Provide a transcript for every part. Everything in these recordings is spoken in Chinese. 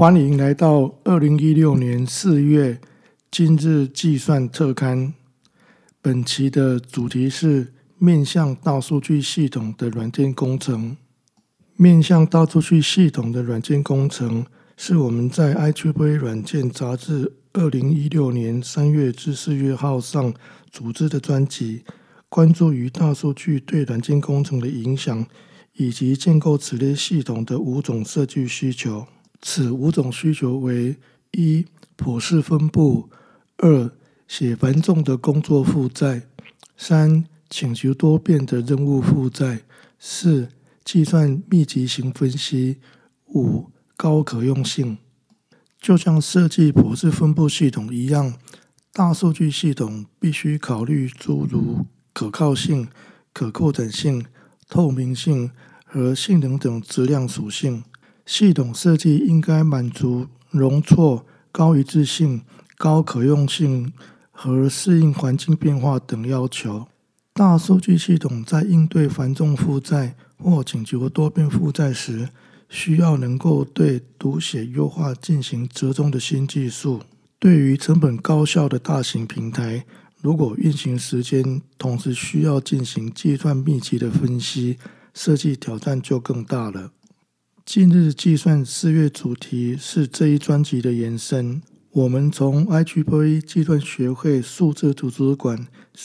欢迎来到2016年4月今日计算特刊。本期的主题是面向大数据系统的软件工程。面向大数据系统的软件工程是我们在 IEEE 软件杂志2016年3月至4月号上组织的专辑，关注于大数据对软件工程的影响，以及建构此类系统的5种设计需求。此5种需求为：1. 普适分布； 2. 写繁重的工作负载； 3. 请求多变的任务负载； 4. 计算密集型分析； 5. 高可用性。就像设计普适分布系统一样，大数据系统必须考虑诸如可靠性、可扩展性、透明性和性能等质量属性。系统设计应该满足容错、高一致性、高可用性和适应环境变化等要求。大数据系统在应对繁重负载或请求多变负载时，需要能够对读写优化进行折中的新技术。对于成本高效的大型平台，如果运行时间同时需要进行计算密集的分析，设计挑战就更大了。今日计算4月主题是这一专辑的延伸。我们从 IEEE 计算学会数字图书馆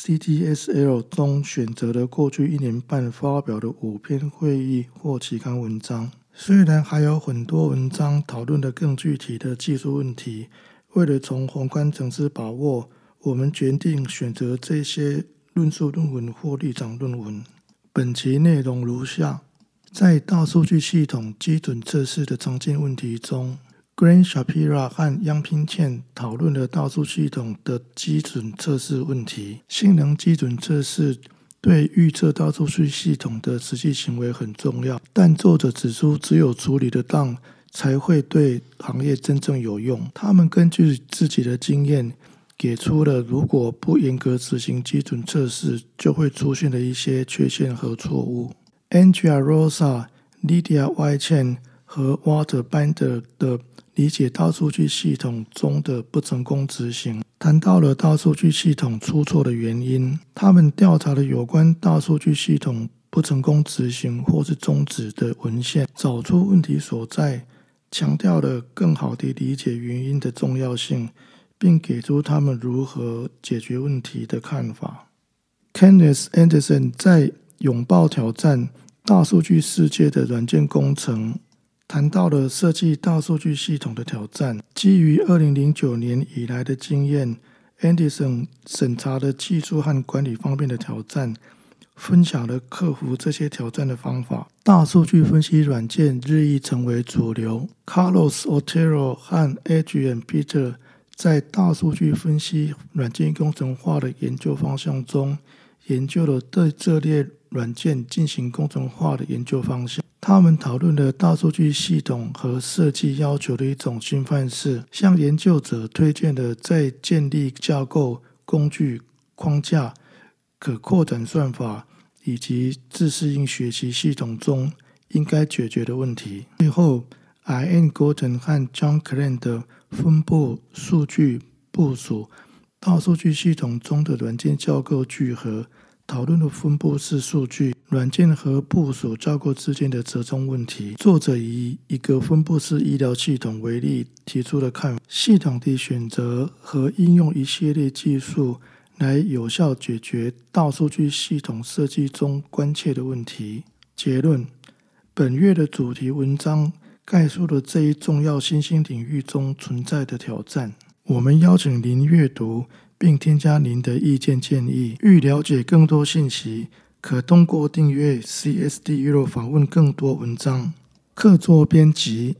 CTSL 中选择了过去1年半发表的5篇会议或期刊文章。虽然还有很多文章讨论了更具体的技术问题，为了从宏观层次把握，我们决定选择这些论述论文或立场论文。本期内容如下：在大数据系统基准测试的常见问题中， Grant Shapira 和 Yang-Ping Chen 讨论了大数据系统的基准测试问题。性能基准测试对预测大数据系统的实际行为很重要，但作者指出，只有处理得当才会对行业真正有用。他们根据自己的经验给出了如果不严格执行基准测试就会出现的一些缺陷和错误。Andrea Rosa、Lydia Y.Chen 和 Walter Binder 的理解大数据系统中的不成功执行，谈到了大数据系统出错的原因。他们调查了有关大数据系统不成功执行或是终止的文献，找出问题所在，强调了更好地理解原因的重要性，并给出他们如何解决问题的看法。Kenneth Anderson 在拥抱挑战大数据世界的软件工程谈到了设计大数据系统的挑战。基于2009年以来的经验， Anderson 审查了技术和管理方面的挑战，分享了克服这些挑战的方法。大数据分析软件日益成为主流。 Carlos Otero 和 Adrian Peter 在大数据分析软件工程化的研究方向中研究了对这类软件进行工程化的研究方向。他们讨论了大数据系统和设计要求的一种新范式，向研究者推荐了在建立架构、工具、框架、可扩展算法以及自适应学习系统中应该解决的问题。最后 Ian Gordon 和 John Klein 的分布、数据、部署、大数据系统中的软件架构聚合，讨论了分布式数据、软件和部署架构之间的折中问题。作者以一个分布式医疗系统为例，提出了看法：系统的选择和应用一系列技术来有效解决大数据系统设计中关切的问题。结论：本月的主题文章概述了这一重要新兴领域中存在的挑战。我们邀请您阅读并添加您的意见建议。欲了解更多信息，可通过订阅 CSD Europe 访问更多文章。客座编辑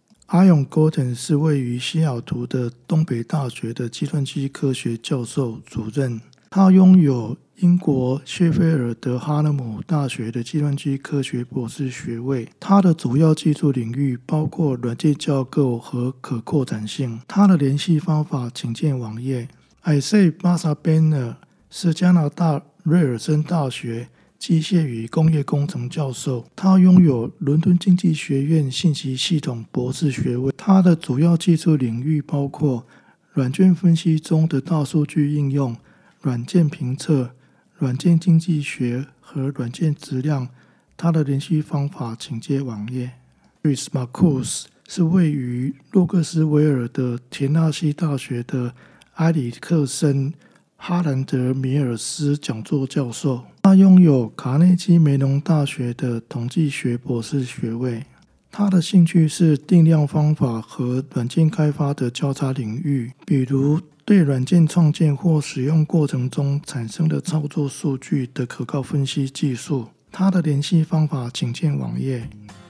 Ian Gordon 是位于西雅图的东北大学的计算机科学教授主任，他拥有英国谢菲尔德哈勒姆大学的计算机科学博士学位。他的主要技术领域包括软件架构和可扩展性。他的联系方法请见网页。Isai Basabener 是加拿大瑞尔森大学机械与工业工程教授。他拥有伦敦经济学院信息系统博士学位。他的主要技术领域包括软件分析中的大数据应用、软件评测、软件经济学和软件质量。他的联系方法请见网页。Chris Marcus 是位于洛克斯维尔的田纳西大学的埃里克森哈兰德米尔斯讲座教授。他拥有卡内基梅隆大学的统计学博士学位。他的兴趣是定量方法和软件开发的交叉领域，比如对软件创建或使用过程中产生的操作数据的可靠分析技术。他的联系方法请见网页。